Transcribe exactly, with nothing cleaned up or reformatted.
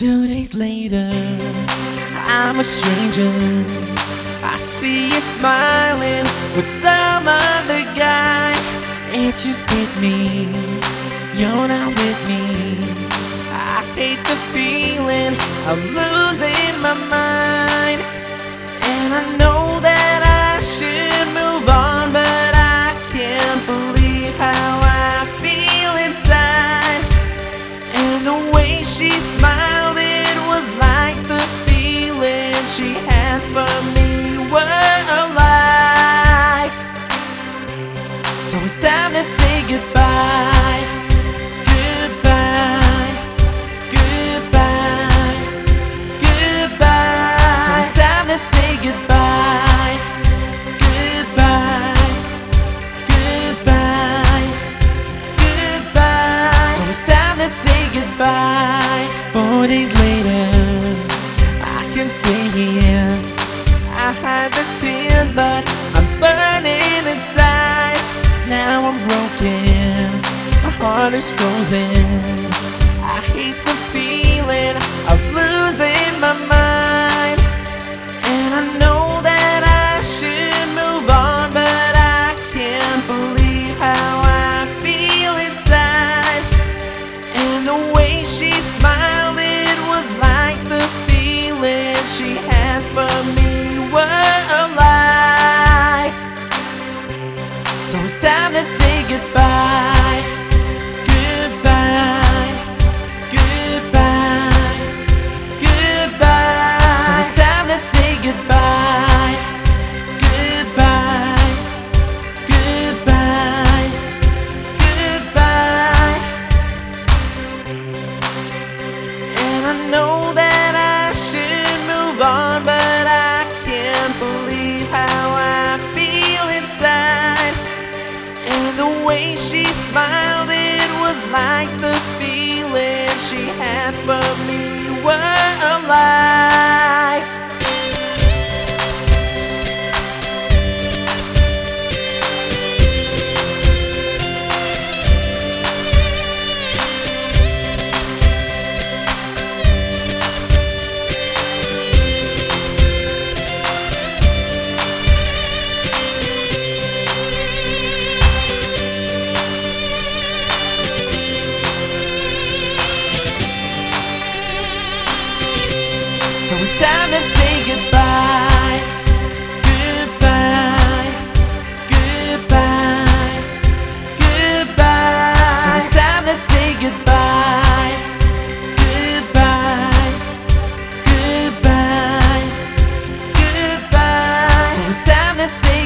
Two days later, I'm a stranger. I see you smiling with some other guy. It just hit me, you're not with me. I hate the feeling of losing my mind. And I know that I should move on, but I can't believe how I feel inside. And the way she smiled, it was like the feeling she had for me were a lie. So it's time to say goodbye. Goodbye. Goodbye. Goodbye. So it's time to say goodbye. Goodbye. Goodbye. Goodbye. So it's time to say goodbye. Four days later, I can stay here. I hide the tears, but I'm burning inside. Now I'm broken, my heart is frozen. I hate the feeling of losing my mind. And I know that I should move on, but I can't believe how I feel inside. And the way she smiled, it was like the feeling she had for me were a lie. So it's time to say goodbye. Goodbye. Goodbye. Goodbye. So it's time to say goodbye. Goodbye. Goodbye. Goodbye. And I know that I should move on, but I can't believe how I feel inside. And the way she smiled, it was like the feeling she had for me were a lie. So it's time to say goodbye. Goodbye. Goodbye. Goodbye. So it's time to say goodbye. Goodbye. Goodbye. Goodbye. So it's time to say